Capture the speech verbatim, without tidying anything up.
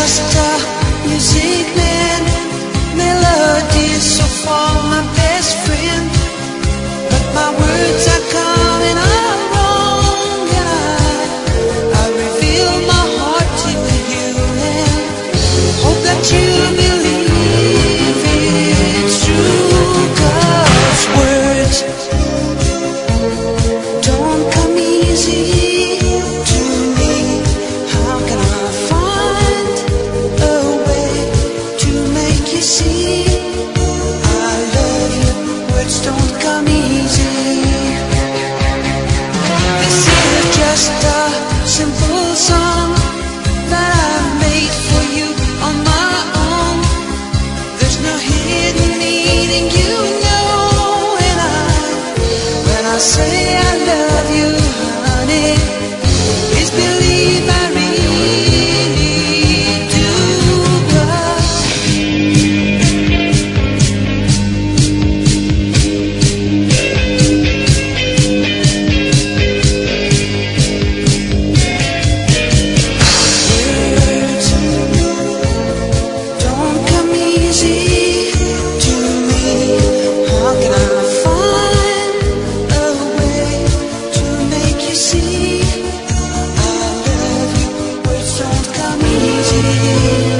just a music man. Melody is so far my best friend, but my words are coming out wrong, and I, I reveal my heart to you and hope that you believe it's true. 'Cause words don't come easy to me. How can I find a way to make you see I love you? Words don't come easy. This is just a simple song that I made for you on my own. There's no hidden meaning, you know, and I, when I say I love you, honey, please believe I really do. But words don't come easy to me. How can I find a way to make you see I love you? Words don't come easy.